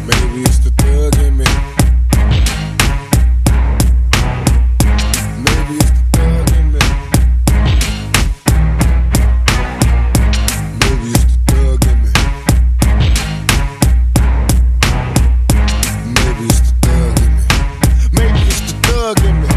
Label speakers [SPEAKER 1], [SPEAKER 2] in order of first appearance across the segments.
[SPEAKER 1] Maybe it's the thug in me. Maybe it's the thug in me. Maybe it's the thug in me. Maybe it's the thug in me. Maybe it's the thug in me.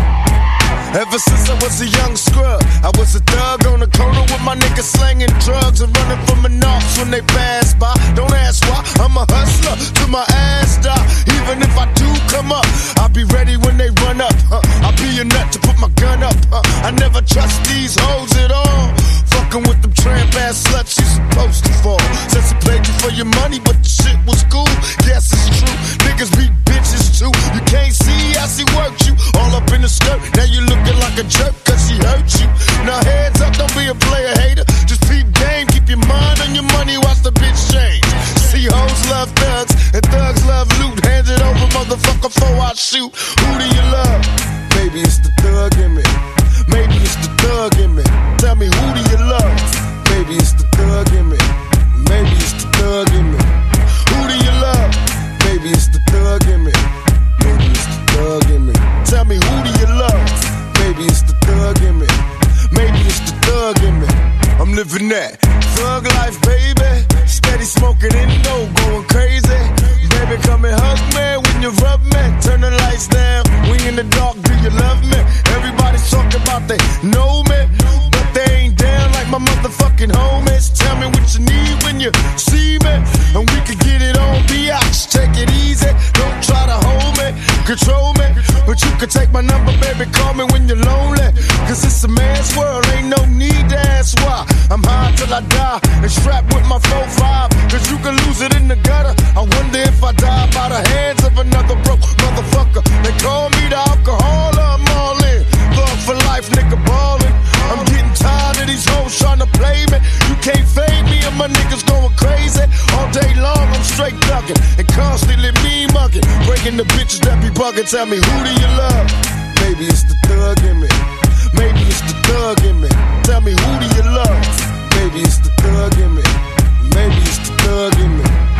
[SPEAKER 1] Ever since I was a young scrub, I was a thug on the corner with my niggas slanging drugs and running from the knocks when they pass by. Don't ask why, I'm a hustler till my ass die. Even if I do come up, I'll be ready when they run up. I'll be a nut to put my gun up. I never trust these hoes at all. Fucking with them tramp ass sluts, you supposed to fall. Since I played you for your money, but the shit was cool. Yes, it's true, niggas beat bitches too. You can't see how she worked you all up in the skirt. Now you looking like a jerk cause she hurt you. Now heads up, don't be a player hater. Just peep game, keep your mind on your money, watch the bitch change. See hoes love thugs and thugs love loot. Hand it over, motherfucker, before I shoot. Who do you love? Maybe it's the thug in me. Maybe it's the thug in me. Tell me, who do you love? Maybe it's the thug in me. Maybe it's the thug in me. Who do you love? Maybe it's the thug in me. Maybe it's the thug in me. Tell me, who do you love? Maybe it's the thug in me. Maybe it's the thug in me. I'm living that thug life, baby. Steady smoking Indo, going crazy. Baby, come and hug me when you rub me. Turn the lights down. We in the dark, do you love me? Everybody's talking about they know me, but they ain't down like my motherfucking homies. Tell me what you need when you see me, and we can get it on biatch. Take it easy, don't try to hold me, control me, but you can take my number, baby, call me when you're lonely. Cause it's a man's world, ain't no need to ask why. I'm high till I die, and strapped with my 4-5, cause you can lose it in the gutter. I wonder if I die by the hands of another broke motherfucker. They call me the alcohol, I'm all in. Thug for life, nigga ballin'. I'm getting tired of these hoes trying to play me. You can't fade me and my niggas going crazy. All day long I'm straight thuggin' and constantly mean muggin'. Breaking the bitches that be buggin'. Tell me, who do you love? Maybe it's the thug in me. Maybe it's the thug in me. Tell me, who do you love? Maybe it's the thug in me. Maybe it's the thug in me.